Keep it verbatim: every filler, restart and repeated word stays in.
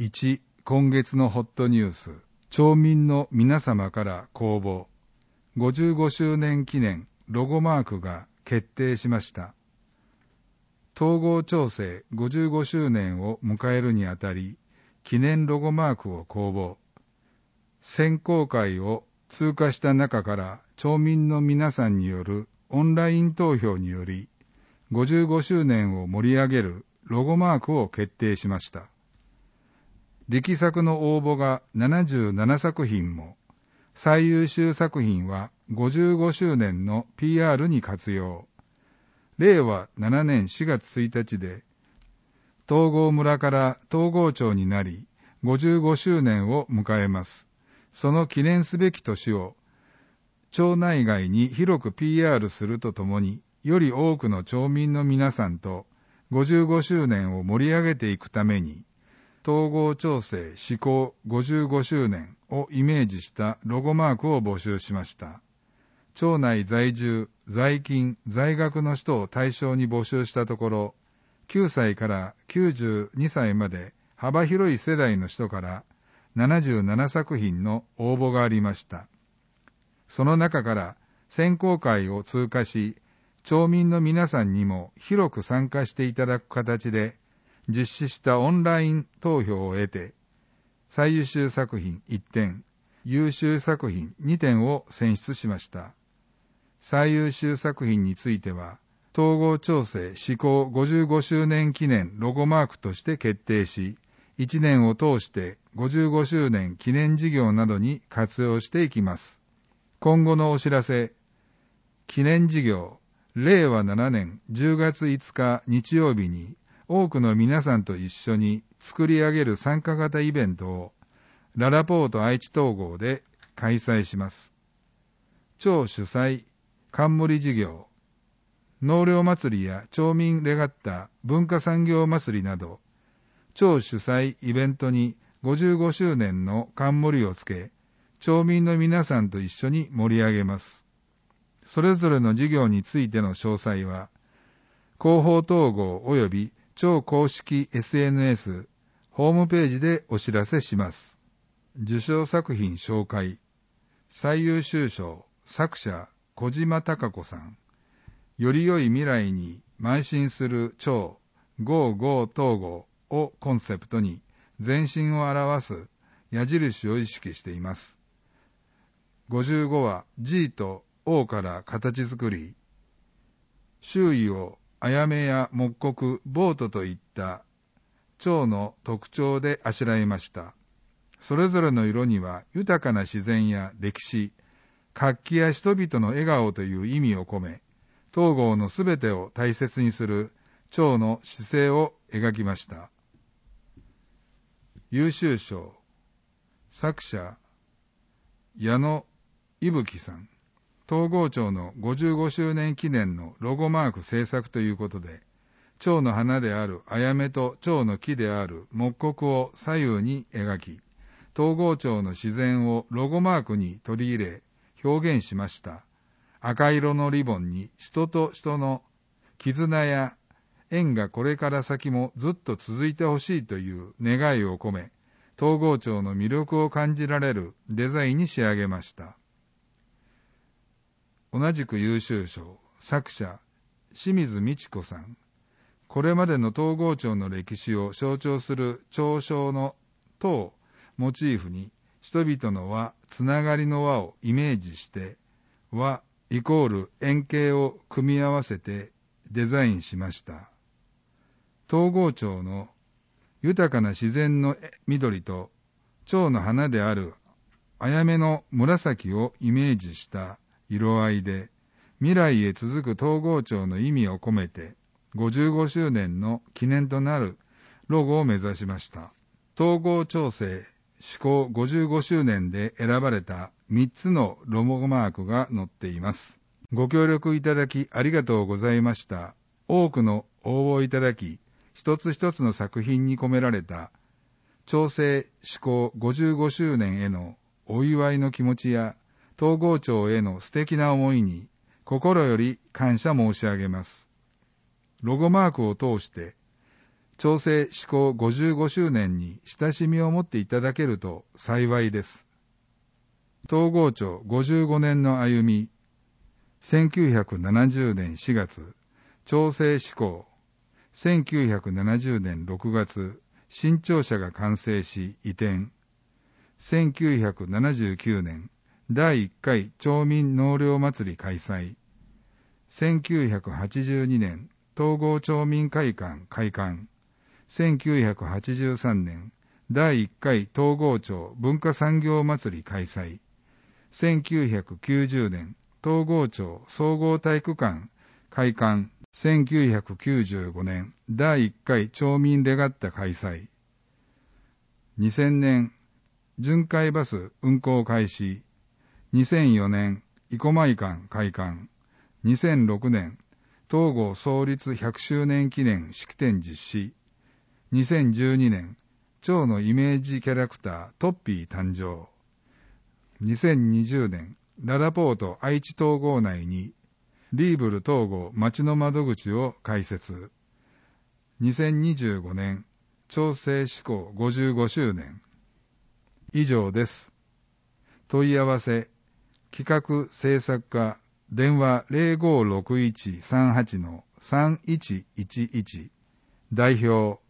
いち、今月のホットニュース、町民の皆様から公募、ごじゅうごしゅうねん記念ロゴマークが決定しました。統合町政ごじゅうごしゅうねんを迎えるにあたり、記念ロゴマークを公募。選考会を通過した中から町民の皆さんによるオンライン投票により、ごじゅうごしゅうねんを盛り上げるロゴマークを決定しました。力作の応募がななじゅうななさくひんも、最優秀作品はごじゅうごしゅうねんの ピーアール に活用。れいわななねんしがつついたちで、東郷村から東郷町になり、ごじゅうごしゅうねんを迎えます。その記念すべき年を、町内外に広く ピーアール するとともに、より多くの町民の皆さんとごじゅうごしゅうねんを盛り上げていくために、統合町政施行ごじゅうごしゅうねんをイメージしたロゴマークを募集しました。町内在住、在勤、在学の人を対象に募集したところ、きゅうさいからきゅうじゅうにさいまで幅広い世代の人からななじゅうななさくひんの応募がありました。その中から選考会を通過し、町民の皆さんにも広く参加していただく形で、実施したオンライン投票を得て、最優秀作品いってん、優秀作品にてんを選出しました。最優秀作品については、統合町政施行ごじゅうごしゅうねん記念ロゴマークとして決定し、いちねんを通してごじゅうごしゅうねん記念事業などに活用していきます。今後のお知らせ、記念事業、れいわななねんじゅうがついつか日曜日に、多くの皆さんと一緒に作り上げる参加型イベントをララポート愛知統合で開催します。町主催冠事業、納涼祭りや町民レガッタ文化産業祭りなど、町主催イベントにごじゅうごしゅうねんの冠をつけ、町民の皆さんと一緒に盛り上げます。それぞれの事業についての詳細は、広報統合及び町公式 エスエヌエス、ホームページでお知らせします。受賞作品紹介。最優秀賞、作者、小島貴子さん。より良い未来に邁進する町、ゴーゴー統合をコンセプトに、前進を表す矢印を意識しています。ごじゅうごは G と O から形作り、周囲をあやめや木刻、ボートといった町の特徴であしらいました。それぞれの色には豊かな自然や歴史、活気や人々の笑顔という意味を込め、東郷のすべてを大切にする町の姿勢を描きました。優秀賞、作者、矢野伊吹さん。東郷町のごじゅうごしゅうねん記念のロゴマーク制作ということで、町の花であるあやめと町の木である木刻を左右に描き、東郷町の自然をロゴマークに取り入れ、表現しました。赤色のリボンに人と人の絆や縁がこれから先もずっと続いてほしいという願いを込め、東郷町の魅力を感じられるデザインに仕上げました。同じく優秀賞、作者、清水美智子さん。これまでの東郷町の歴史を象徴する町章の塔をモチーフに、人々の輪、つながりの輪をイメージして、輪イコール円形を組み合わせてデザインしました。東郷町の豊かな自然の緑と町の花であるあやめの紫をイメージした色合いで、未来へ続く東郷町の意味を込めて、ごじゅうごしゅうねんの記念となるロゴを目指しました。統合町政施行ごじゅうごしゅうねんで選ばれたみっつのロゴマークが載っています。ご協力いただきありがとうございました。多くの応募いただき、一つ一つの作品に込められた町政施行ごじゅうごしゅうねんへのお祝いの気持ちや、東郷町への素敵な思いに心より感謝申し上げます。ロゴマークを通して、 調整施行ごじゅうごしゅうねんに親しみを持っていただけると幸いです。東郷町ごじゅうごねんの歩み、せんきゅうひゃくななじゅうねんしがつ、調整施行、せんきゅうひゃくななじゅうねんろくがつ、新庁舎が完成し移転、せんきゅうひゃくななじゅうきゅうねん、だいいっかい町民納涼祭り開催、せんきゅうひゃくはちじゅうにねん、東郷町民会館開館、せんきゅうひゃくはちじゅうさんねん、だいいっかい東郷町文化産業祭り開催、せんきゅうひゃくきゅうじゅうねん、東郷町総合体育館開館、せんきゅうひゃくきゅうじゅうごねん、だいいっかい町民レガッタ開催、にせんねん、巡回バス運行開始、にせんよねん、生駒館開館、にせんろくねん、東郷創立ひゃくしゅうねん記念式典実施、にせんじゅうにねん、町のイメージキャラクタートッピー誕生、にせんにじゅうねん、ララポート愛知統合内にリーブル統合町の窓口を開設、にせんにじゅうごねん、調整施行ごじゅうごしゅうねん。以上です。問い合わせ、企画制作課、電話 ゼロごろくいちさんはちのさんいちいちいち、代表